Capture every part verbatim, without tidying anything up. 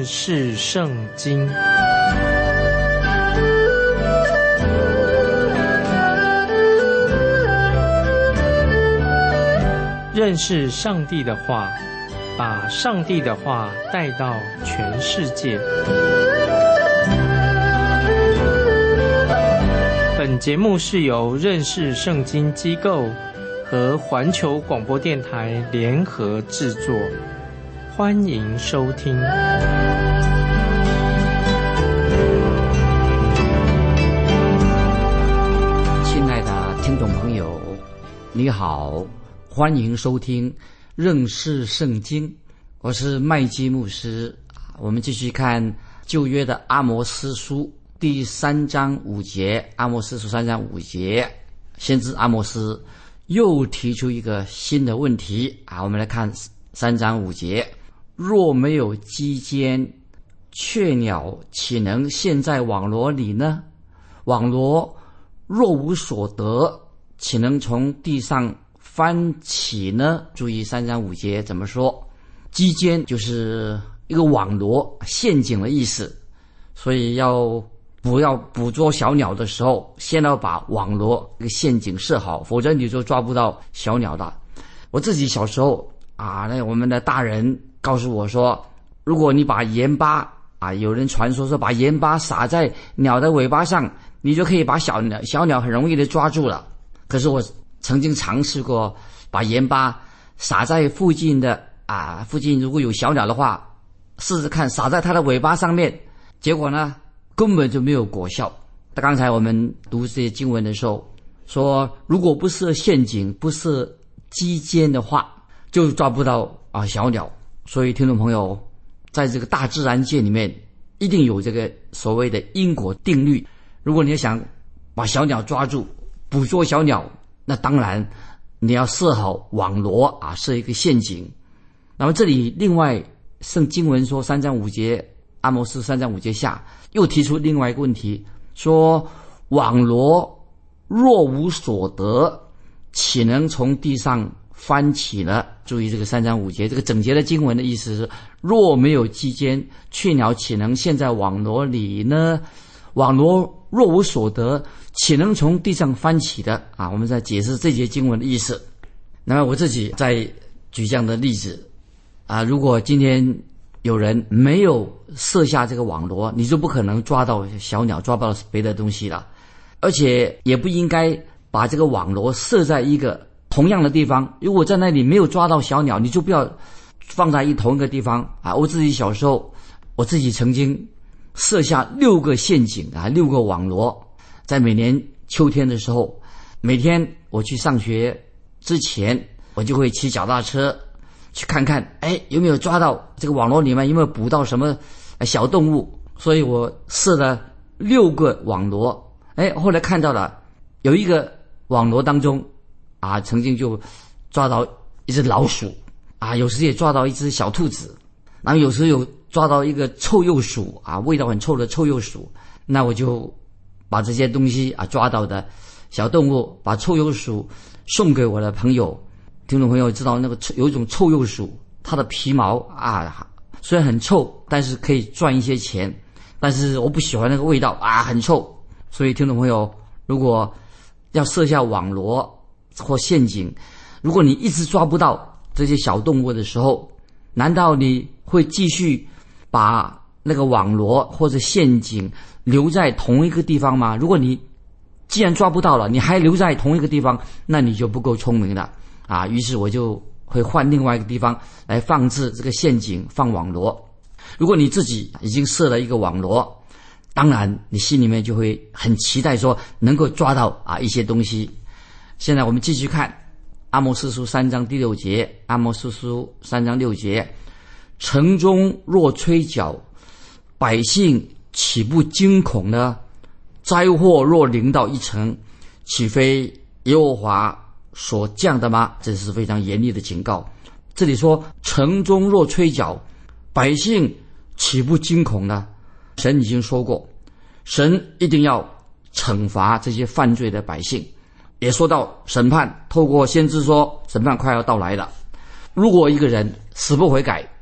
识圣经。认识上帝的话，把上帝的话带到全世界。本节目是由认识圣经机构和环球广播电台联合制作，欢迎收听。 亲爱的听众朋友，你好，欢迎收听认识圣经，我是麦基牧师。我们继续看旧约的阿摩司书第三章五节，阿摩司书三章五节，先知阿摩司又提出一个新的问题啊！我们来看三章五节：若没有鸡奸，雀鸟岂能陷在网罗里呢？网罗若无所得，岂能从地上翻起呢？注意三章五节怎么说？鸡奸就是一个网罗、陷阱的意思，所以要不要捕捉小鸟的时候，先要把网罗这个陷阱设好，否则你就抓不到小鸟的。我自己小时候啊，那我们的大人告诉我说，如果你把盐巴啊，有人传说说把盐巴撒在鸟的尾巴上，你就可以把小鸟小鸟很容易的抓住了。可是我曾经尝试过把盐巴撒在附近的啊，附近如果有小鸟的话，试试看撒在它的尾巴上面，结果呢根本就没有果效。刚才我们读这些经文的时候说，如果不是陷阱，不是鸡奸的话，就抓不到啊小鸟。所以听众朋友，在这个大自然界里面一定有这个所谓的因果定律。如果你想把小鸟抓住，捕捉小鸟，那当然你要设好网罗啊，设一个陷阱。那么这里另外圣经文说三章五节，阿摩司三章五节下又提出另外一个问题，说网罗若无所得，岂能从地上翻起呢？注意这个三章五节，这个整节的经文的意思是，若没有鸡奸，雀鸟岂能陷在网罗里呢？网罗若无所得，岂能从地上翻起的啊？我们在解释这节经文的意思。那么我自己再举这样的例子啊，如果今天有人没有设下这个网罗，你就不可能抓到小鸟，抓不到别的东西了。而且也不应该把这个网罗设在一个同样的地方，如果在那里没有抓到小鸟，你就不要放在一同一个地方啊！我自己小时候，我自己曾经设下六个陷阱啊，六个网罗，在每年秋天的时候，每天我去上学之前，我就会骑脚踏车去看看，哎，有没有抓到这个网罗里面有没有捕到什么小动物。所以我设了六个网罗，哎，后来看到了有一个网罗当中啊，曾经就抓到一只老鼠啊，有时也抓到一只小兔子，然后有时有抓到一个臭鼬鼠啊，味道很臭的臭鼬鼠。那我就把这些东西啊抓到的小动物，把臭鼬鼠送给我的朋友。听众朋友知道那个有一种臭鼬鼠，它的皮毛啊虽然很臭，但是可以赚一些钱，但是我不喜欢那个味道啊，很臭。所以听众朋友，如果要设下网罗或陷阱，如果你一直抓不到这些小动物的时候，难道你会继续把那个网罗或者陷阱留在同一个地方吗？如果你既然抓不到了，你还留在同一个地方，那你就不够聪明了啊！于是我就会换另外一个地方来放置这个陷阱，放网罗。如果你自己已经设了一个网罗，当然你心里面就会很期待说能够抓到啊一些东西。现在我们继续看阿摩司书三章第六节，阿摩司书三章六节，城中若吹角，百姓岂不惊恐呢？灾祸若临到一城，岂非耶和华所降的吗？这是非常严厉的警告。这里说城中若吹角，百姓岂不惊恐呢？神已经说过，神一定要惩罚这些犯罪的百姓，也说到审判，透过先知说审判快要到来了。如果一个人死不悔改，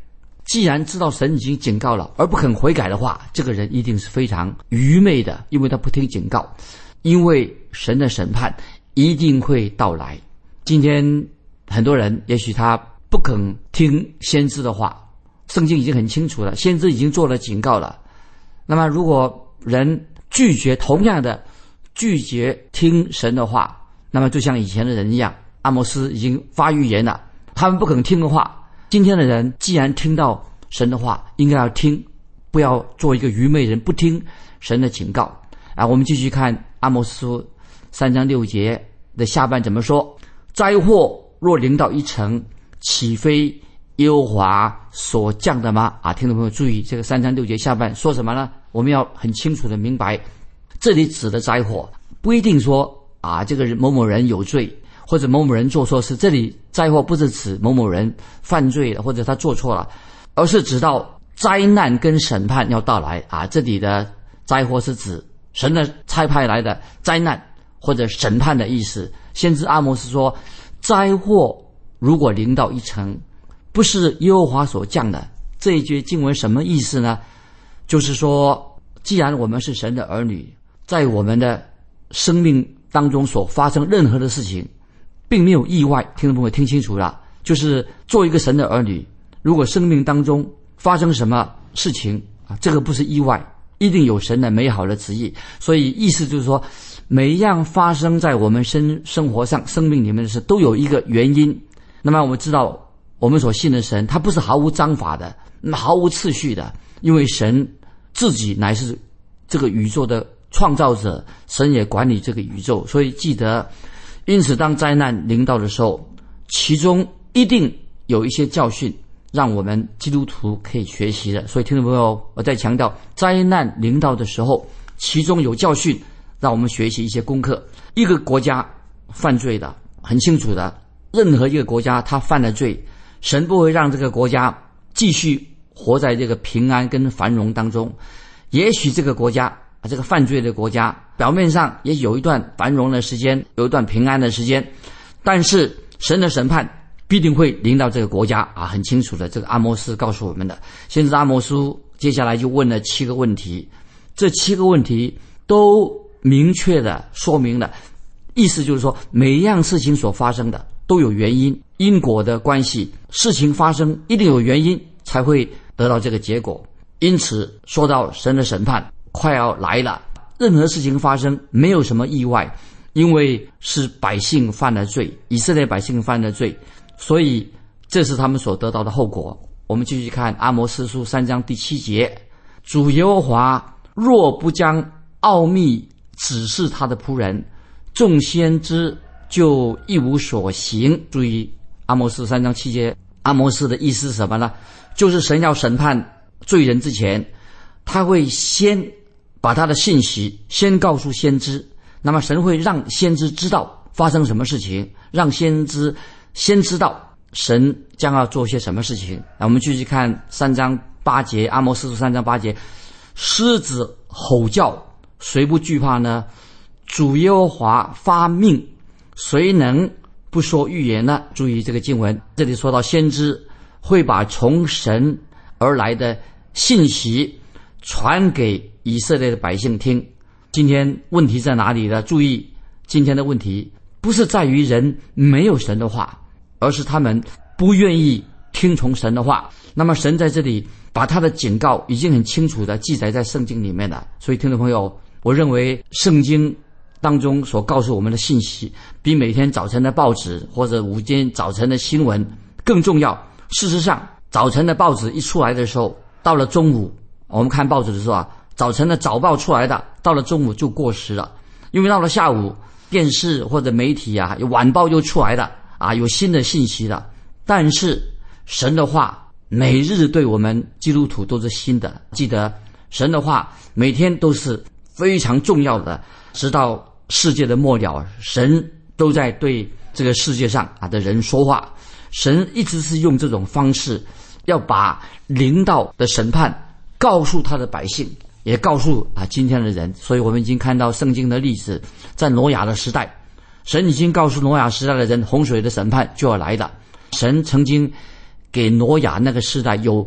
既然知道神已经警告了，而不肯悔改的话，这个人一定是非常愚昧的，因为他不听警告。因为神的审判一定会到来。今天很多人也许他不肯听先知的话，圣经已经很清楚了，先知已经做了警告了。那么如果人拒绝，同样的拒绝听神的话，那么就像以前的人一样，阿摩斯已经发预言了，他们不肯听的话，今天的人既然听到神的话，应该要听，不要做一个愚昧人，不听神的警告啊。我们继续看阿摩斯书三章六节的下半怎么说：灾祸若临到一城，岂非耶和华所降的吗？啊，听众朋友注意，这个三章六节下半说什么呢？我们要很清楚的明白，这里指的灾祸不一定说啊，这个人某某人有罪，或者某某人做错事。这里灾祸不是指某某人犯罪了，或者他做错了，而是指到灾难跟审判要到来啊。这里的灾祸是指神的差派来的灾难或者审判的意思。先知阿摩斯说，灾祸如果临到一城，不是耶和华所降的。这一句经文什么意思呢？就是说，既然我们是神的儿女，在我们的生命当中所发生任何的事情，并没有意外。听众朋友听清楚了，就是做一个神的儿女，如果生命当中发生什么事情啊，这个不是意外，一定有神的美好的旨意。所以意思就是说，每一样发生在我们生生活上、生命里面的事，都有一个原因。那么我们知道，我们所信的神，他不是毫无章法的，毫无次序的，因为神自己乃是这个宇宙的创造者，神也管理这个宇宙。所以记得，因此当灾难临到的时候，其中一定有一些教训让我们基督徒可以学习的。所以听众朋友，我再强调，灾难临到的时候，其中有教训让我们学习一些功课。一个国家犯罪的很清楚的，任何一个国家他犯了罪，神不会让这个国家继续活在这个平安跟繁荣当中。也许这个国家这个犯罪的国家表面上也有一段繁荣的时间，有一段平安的时间，但是神的审判必定会临到这个国家啊，很清楚的，这个阿摩斯告诉我们的。先知阿摩斯接下来就问了七个问题，这七个问题都明确的说明了，意思就是说，每一样事情所发生的都有原因，因果的关系，事情发生一定有原因才会得到这个结果。因此说到神的审判快要来了，任何事情发生没有什么意外，因为是百姓犯了罪，以色列百姓犯了罪，所以这是他们所得到的后果。我们继续看阿摩斯书三章第七节：主耶和华若不将奥秘指示他的仆人，众先知就一无所行。注意阿摩斯三章七节，阿摩斯的意思是什么呢？就是神要审判罪人之前，他会先把他的信息先告诉先知，那么神会让先知知道发生什么事情，让先知先知道神将要做些什么事情。那我们继续看三章八节，阿摩斯书三章八节：狮子吼叫，谁不惧怕呢？主耶和华发命，谁能不说预言呢？注意这个经文，这里说到先知会把从神而来的信息传给以色列的百姓听。今天问题在哪里呢？注意，今天的问题不是在于人没有神的话，而是他们不愿意听从神的话。那么神在这里把他的警告已经很清楚的记载在圣经里面了。所以听众朋友，我认为圣经当中所告诉我们的信息，比每天早晨的报纸或者午间早晨的新闻更重要。事实上，早晨的报纸一出来的时候，到了中午，我们看报纸的时候啊，早晨的早报出来的，到了中午就过时了。因为到了下午，电视或者媒体啊，有晚报又出来了啊，有新的信息了。但是神的话每日对我们基督徒都是新的，记得神的话每天都是非常重要的，直到世界的末了，神都在对这个世界上啊的人说话。神一直是用这种方式要把临到的审判告诉他的百姓，也告诉啊今天的人。所以我们已经看到圣经的例子，在挪亚的时代，神已经告诉挪亚时代的人，洪水的审判就要来了。神曾经给挪亚那个时代有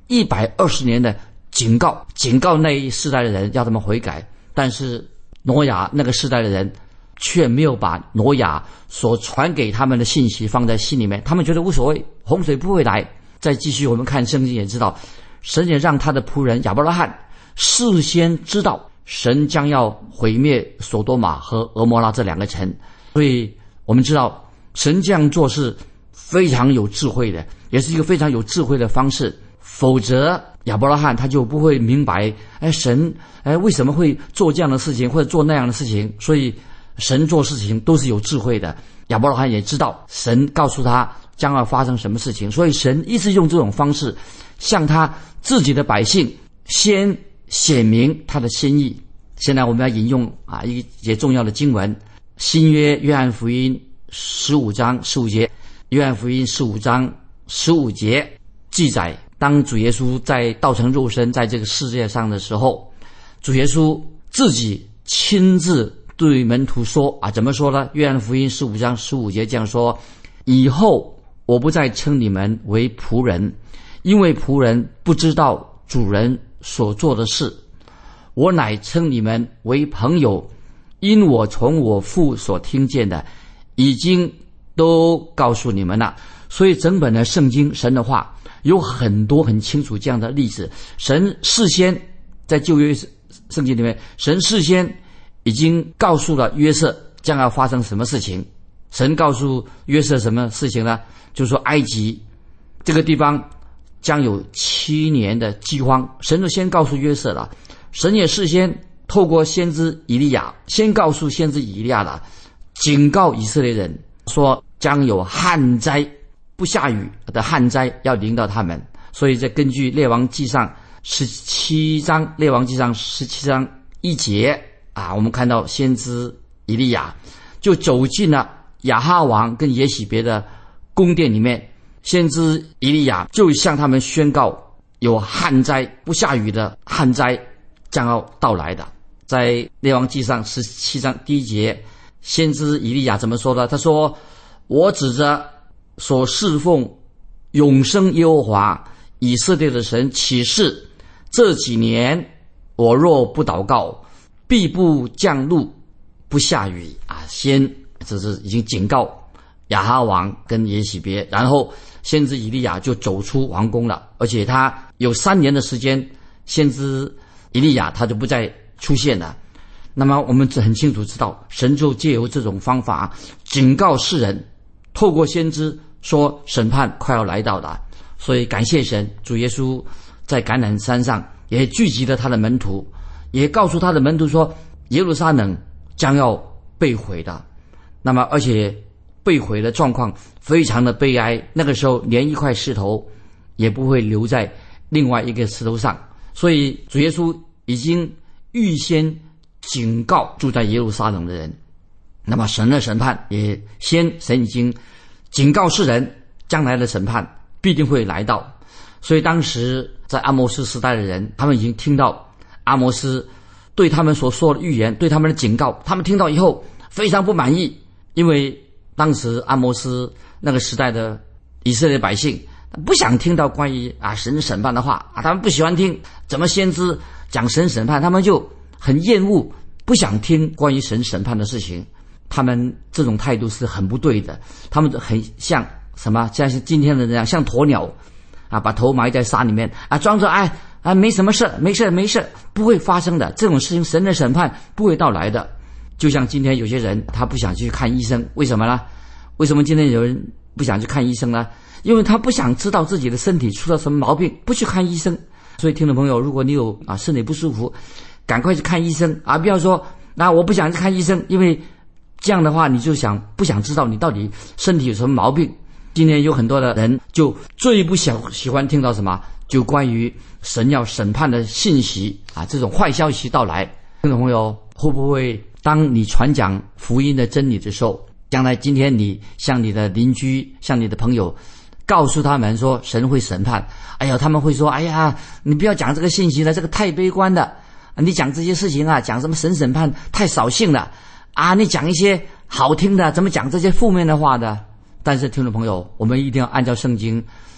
一百二十年的警告，警告那一世代的人要他们悔改。但是挪亚那个世代的人却没有把挪亚所传给他们的信息放在心里面，他们觉得无所谓，洪水不会来。再继续我们看圣经也知道，神也让他的仆人亚伯拉罕事先知道神将要毁灭所多玛和俄摩拉这两个城，所以我们知道神这样做是非常有智慧的，也是一个非常有智慧的方式。否则亚伯拉罕他就不会明白，哎，神哎为什么会做这样的事情或者做那样的事情。所以神做事情都是有智慧的，亚伯拉罕也知道神告诉他将要发生什么事情，所以神一直用这种方式向他自己的百姓先显明他的心意。现在我们要引用啊一节重要的经文，新约约翰福音十五章十五节，约翰福音十五章十五节记载，当主耶稣在道成肉身在这个世界上的时候，主耶稣自己亲自对门徒说啊，怎么说呢？约翰福音十五章十五节这样说：以后我不再称你们为仆人，因为仆人不知道主人所做的事，我乃称你们为朋友，因我从我父所听见的已经都告诉你们了。所以整本的圣经神的话有很多很清楚这样的例子，神事先在旧约圣经里面，神事先已经告诉了约瑟将要发生什么事情。神告诉约瑟什么事情呢？就是说埃及这个地方将有七年的饥荒，神就先告诉约瑟了。神也事先透过先知以利亚先告诉先知以利亚了，警告以色列人说将有旱灾，不下雨的旱灾要临到他们。所以在根据列王纪上十七章，列王纪上十七章一节啊，我们看到先知以利亚就走进了亚哈王跟耶洗别的宫殿里面，先知以利亚就向他们宣告有旱灾，不下雨的旱灾将要到来的。在列王纪上十七章第一节，先知以利亚怎么说的？他说：我指着所侍奉永生耶和华以色列的神起誓，这几年我若不祷告，必不降露，不下雨啊！先这是已经警告亚哈王跟耶洗别，然后先知以利亚就走出王宫了，而且他有三年的时间，先知以利亚他就不再出现了。那么我们很清楚知道，神就借由这种方法警告世人，透过先知说审判快要来到了。所以感谢神，主耶稣在橄榄山上也聚集了他的门徒，也告诉他的门徒说耶路撒冷将要被毁的。那么而且被毁的状况非常的悲哀，那个时候连一块石头也不会留在另外一个石头上。所以主耶稣已经预先警告住在耶路撒冷的人，那么神的审判也先神已经警告世人，将来的审判必定会来到。所以当时在阿摩斯时代的人，他们已经听到阿摩斯对他们所说的预言，对他们的警告，他们听到以后非常不满意，因为当时阿摩斯那个时代的以色列百姓不想听到关于啊神审判的话啊，他们不喜欢听怎么先知讲神审判，他们就很厌恶，不想听关于神审判的事情。他们这种态度是很不对的，他们很像什么？像是今天的人样，像鸵鸟啊，把头埋在沙里面啊，装着哎啊没什么事，没事没事，不会发生的。这种事情，神的审判不会到来的。就像今天有些人他不想去看医生，为什么呢？为什么今天有人不想去看医生呢？因为他不想知道自己的身体出了什么毛病，不去看医生。所以听众朋友，如果你有啊身体不舒服，赶快去看医生啊！不要说那我不想去看医生，因为这样的话你就想不想知道你到底身体有什么毛病。今天有很多的人就最不想喜欢听到什么，就关于神要审判的信息啊，这种坏消息到来。听众朋友，会不会当你传讲福音的真理的时候，将来今天你向你的邻居向你的朋友告诉他们说神会审判，哎呀他们会说，哎呀你不要讲这个信息了，这个太悲观了，你讲这些事情啊，讲什么神审判太扫兴了啊，你讲一些好听的，怎么讲这些负面的话的。但是听众朋友，我们一定要按照圣经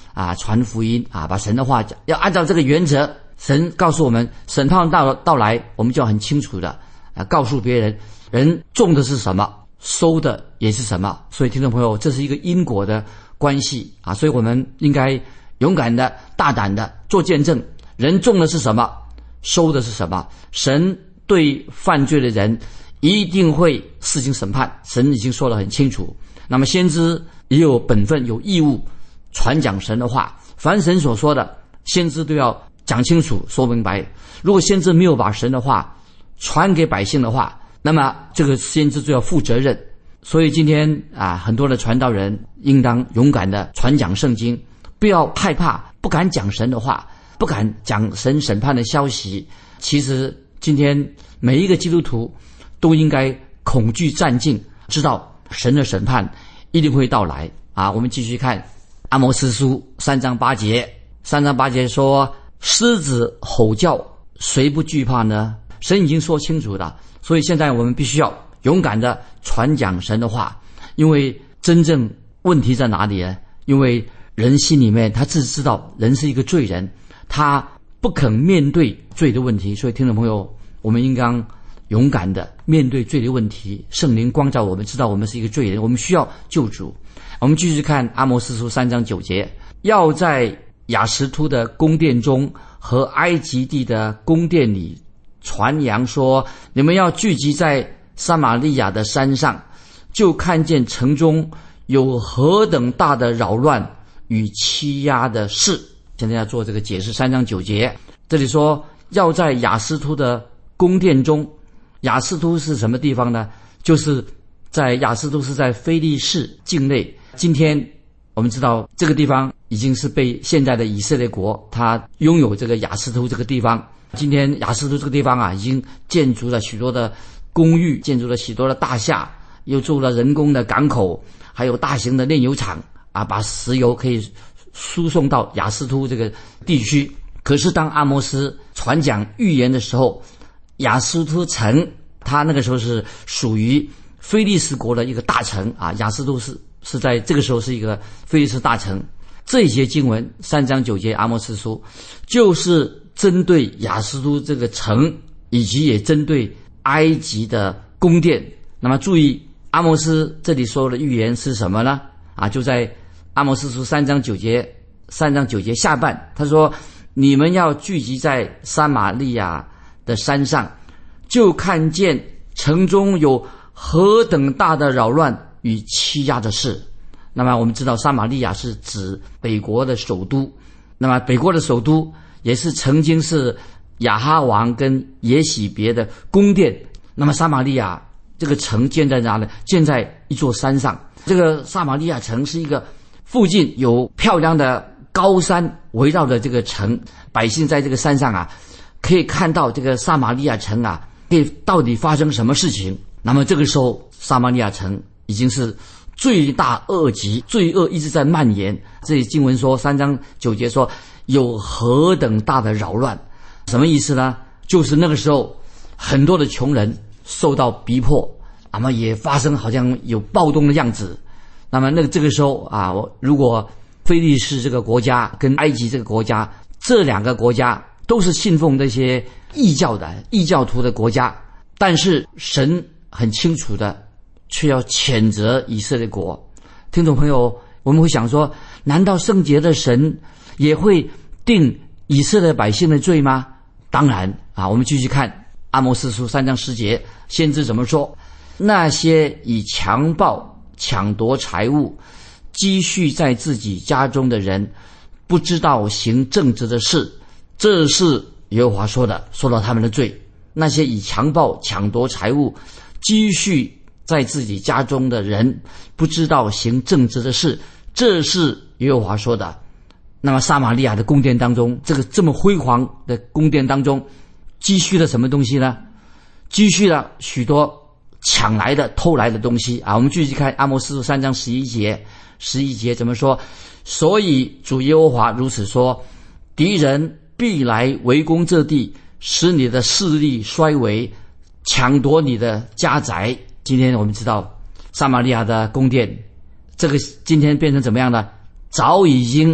啊传福音啊，把神的话要按照这个原则，神告诉我们审判到到来，我们就要很清楚的啊告诉别人，人种的是什么，收的也是什么。所以听众朋友，这是一个因果的关系啊，所以我们应该勇敢的大胆的做见证，人种的是什么，收的是什么。神对犯罪的人一定会施行审判，神已经说得很清楚。那么先知也有本分有义务传讲神的话，凡神所说的先知都要讲清楚说明白。如果先知没有把神的话传给百姓的话，那么这个先知就要负责任。所以今天啊，很多的传道人应当勇敢的传讲圣经，不要害怕，不敢讲神的话，不敢讲神审判的消息。其实今天每一个基督徒都应该恐惧战兢，知道神的审判一定会到来啊！我们继续看阿摩司书三章八节，三章八节说：狮子吼叫，谁不惧怕呢？神已经说清楚了，所以现在我们必须要勇敢的传讲神的话。因为真正问题在哪里呢？因为人心里面他自知道人是一个罪人，他不肯面对罪的问题。所以听众朋友，我们应当勇敢的面对罪的问题。圣灵光照我们，知道我们是一个罪人，我们需要救主。我们继续看阿摩司书三章九节，要在亚实突的宫殿中和埃及地的宫殿里传扬说，你们要聚集在撒玛利亚的山上，就看见城中有何等大的扰乱与欺压的事。现在要做这个解释。三章九节这里说要在亚实突的宫殿中，亚实突是什么地方呢？就是在亚实突是在非利士境内。今天我们知道这个地方已经是被现在的以色列国它拥有这个亚实突这个地方。今天亚实突这个地方啊，已经建筑了许多的公寓，建筑了许多的大厦，又做了人工的港口，还有大型的炼油厂啊，把石油可以输送到亚实突这个地区。可是当阿摩斯传讲预言的时候，亚实突城它那个时候是属于非利士国的一个大城啊，亚实突是是在这个时候是一个非利士大城。这一节经文三章九节阿摩司书就是针对亚实突这个城，以及也针对埃及的宫殿。那么注意阿摩斯这里说的预言是什么呢？啊，就在阿摩司书三章九节三章九节下半，他说你们要聚集在撒玛利亚的山上，就看见城中有何等大的扰乱与欺压的事。那么我们知道撒玛利亚是指北国的首都，那么北国的首都也是曾经是亚哈王跟耶洗别的宫殿。那么撒玛利亚这个城建在哪里？建在一座山上。这个撒玛利亚城是一个附近有漂亮的高山围绕着这个城，百姓在这个山上啊，可以看到这个撒玛利亚城啊，到底发生什么事情。那么这个时候撒玛利亚城已经是罪大恶极，罪恶一直在蔓延。这里经文说三章九节说有何等大的扰乱，什么意思呢？就是那个时候很多的穷人受到逼迫，那么也发生好像有暴动的样子。那么那个这个时候啊，我如果非利士这个国家跟埃及这个国家，这两个国家都是信奉这些异教的异教徒的国家，但是神很清楚的却要谴责以色列国。听众朋友，我们会想说，难道圣洁的神也会定以色列百姓的罪吗？当然啊，我们继续看阿摩司书三章十节，先知怎么说？那些以强暴抢夺财物积蓄在自己家中的人，不知道行正直的事，这是耶和华说的，说到他们的罪。那些以强暴抢夺财物积蓄在自己家中的人，不知道行正直的事，这是耶和华说的。那么撒玛利亚的宫殿当中，这个这么辉煌的宫殿当中，积蓄了什么东西呢？积蓄了许多抢来的偷来的东西啊！我们继续看阿摩司书三章十一节，十一节怎么说？所以主耶和华如此说，敌人必来围攻这地，使你的势力衰微，抢夺你的家宅。今天我们知道撒玛利亚的宫殿，这个今天变成怎么样呢？早已经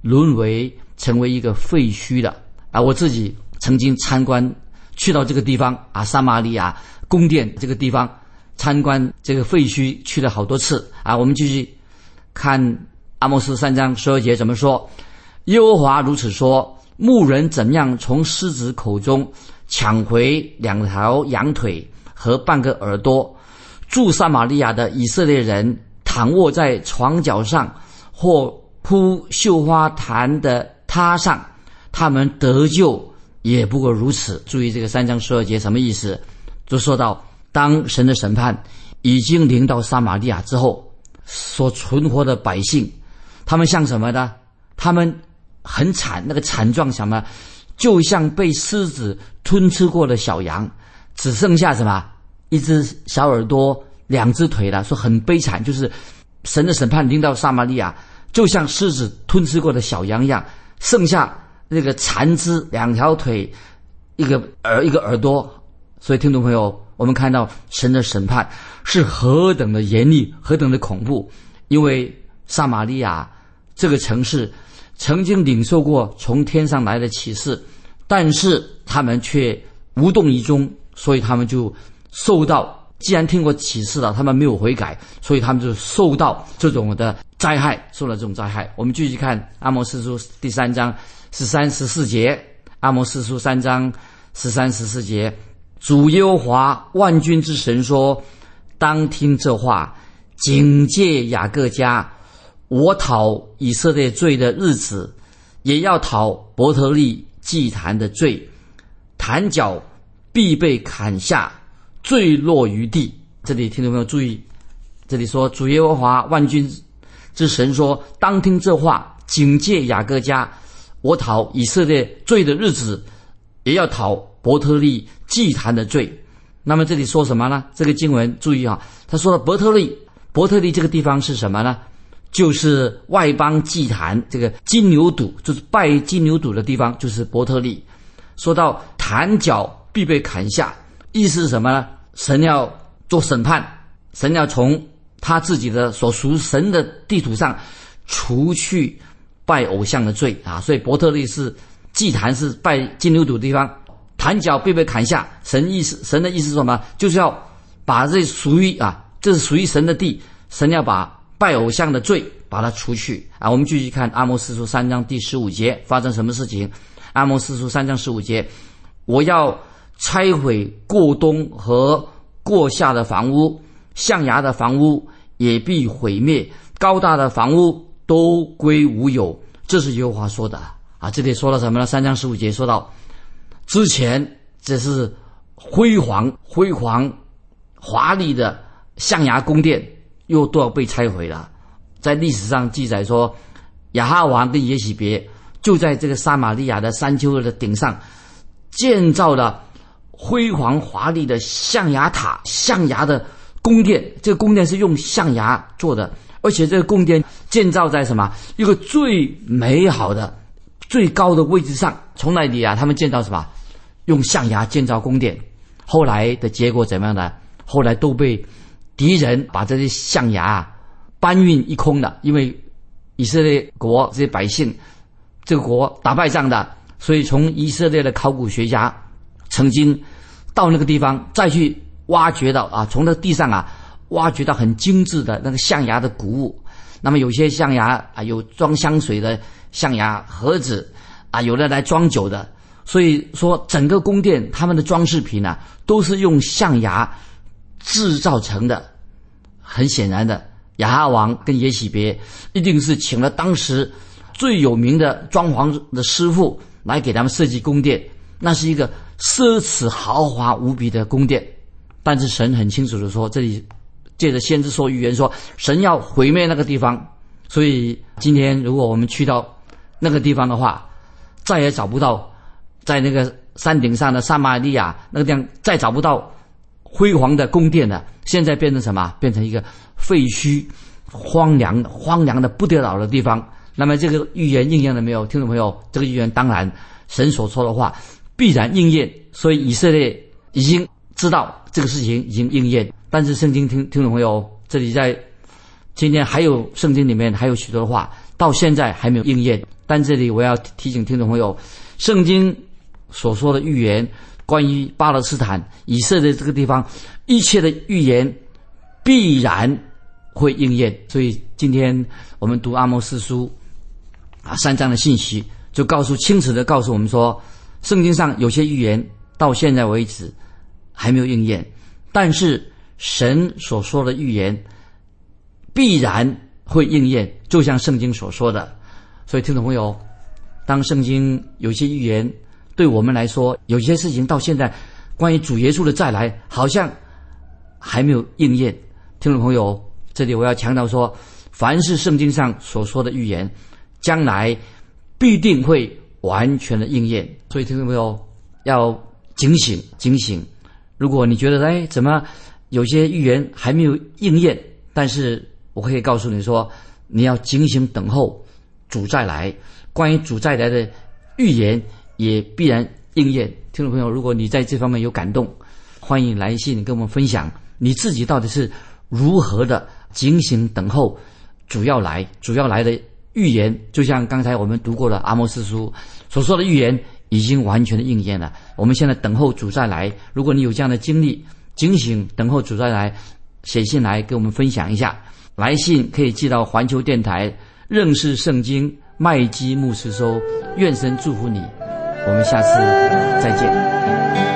沦为成为一个废墟了啊！我自己曾经参观去到这个地方啊，撒玛利亚宫殿这个地方参观这个废墟去了好多次啊。我们继续看阿摩斯三章十二节怎么说。耶和华如此说，牧人怎样从狮子口中抢回两条羊腿和半个耳朵，住撒玛利亚的以色列人躺卧在床脚上或铺绣花毯的榻上，他们得救也不过如此。注意这个三章十二节什么意思？就说到当神的审判已经临到撒玛利亚之后，所存活的百姓他们像什么呢？他们很惨，那个惨状什么，就像被狮子吞吃过的小羊，只剩下什么一只小耳朵两只腿了，说很悲惨，就是神的审判临到撒玛利亚就像狮子吞吃过的小羊一样，剩下那个残肢两条腿一个耳一个耳朵。所以听众朋友，我们看到神的审判是何等的严厉，何等的恐怖。因为撒玛利亚这个城市曾经领受过从天上来的启示，但是他们却无动于衷，所以他们就受到，既然听过启示了，他们没有悔改，所以他们就受到这种的灾害，受了这种灾害。我们继续看阿摩司书第三章十三十四节。阿摩司书三章十三十四节，主耶和华万军之神说，当听这话，警戒雅各家，我讨以色列罪的日子，也要讨伯特利祭坛的罪，坛角必被砍下，坠落于地。这里听众朋友注意，这里说主耶和华万军之神说，当听这话，警戒雅各家，我讨以色列罪的日子，也要讨伯特利祭坛的罪。那么这里说什么呢？这个经文注意啊，他说了伯特利，伯特利这个地方是什么呢？就是外邦祭坛，这个金牛犊，就是拜金牛犊的地方，就是伯特利。说到坛角必被砍下，意思是什么呢？神要做审判，神要从他自己的所属神的地图上除去拜偶像的罪啊。所以伯特利是祭坛，是拜金牛犊的地方，坛角必被砍下。神意思，神的意思是什么？就是要把这属于啊，这是属于神的地，神要把拜偶像的罪把它除去啊。我们继续看阿摩司书三章第十五节发生什么事情。阿摩司书三章十五节，我要拆毁过东和过夏的房屋，象牙的房屋也必毁灭，高大的房屋都归无有。这是耶和华说的啊。这里说了什么呢？三章十五节说到，之前这是辉煌辉煌华丽的象牙宫殿又都要被拆毁了。在历史上记载说，亚哈王跟耶洗别就在这个撒玛利亚的山丘的顶上建造了辉煌华丽的象牙塔，象牙的宫殿。这个宫殿是用象牙做的，而且这个宫殿建造在什么一个最美好的最高的位置上。从那里啊，他们建造什么？用象牙建造宫殿。后来的结果怎么样呢？后来都被敌人把这些象牙啊搬运一空了，因为以色列国这些百姓，这个国打败仗的，所以从以色列的考古学家曾经到那个地方再去挖掘到啊，从那地上啊挖掘到很精致的那个象牙的古物。那么有些象牙啊，有装香水的象牙盒子啊，有的来装酒的。所以说整个宫殿他们的装饰品啊都是用象牙制造成的。很显然的，亚哈王跟耶洗别一定是请了当时最有名的装潢的师傅来给他们设计宫殿，那是一个奢侈豪华无比的宫殿。但是神很清楚的说，这里借着先知说预言说，神要毁灭那个地方。所以今天如果我们去到那个地方的话，再也找不到在那个山顶上的撒玛利亚那个地方再找不到辉煌的宫殿了。现在变成什么？变成一个废墟，荒凉荒凉的不得了的地方。那么这个预言应验了没有？听众朋友，这个预言当然神所说的话必然应验。所以以色列已经知道这个事情已经应验。但是圣经听听众朋友，这里在今天还有圣经里面还有许多的话到现在还没有应验。但这里我要提醒听众朋友，圣经所说的预言，关于巴勒斯坦以色列这个地方一切的预言必然会应验。所以今天我们读阿摩司书啊三章的信息，就告诉清楚的告诉我们说，圣经上有些预言到现在为止还没有应验，但是神所说的预言必然会应验，就像圣经所说的。所以听众朋友，当圣经有些预言对我们来说，有些事情到现在关于主耶稣的再来好像还没有应验，听众朋友，这里我要强调说，凡是圣经上所说的预言，将来必定会完全的应验。所以听众朋友要警醒警醒，如果你觉得哎怎么有些预言还没有应验，但是我可以告诉你说，你要警醒等候主再来，关于主再来的预言也必然应验。听众朋友，如果你在这方面有感动，欢迎来信跟我们分享你自己到底是如何的警醒等候主要来主要来的预言。就像刚才我们读过的阿摩司书所说的预言已经完全的应验了，我们现在等候主再来。如果你有这样的经历，警醒等候主再来，写信来跟我们分享一下。来信可以寄到环球电台认识圣经麦基牧师收。愿神祝福你，我们下次再见。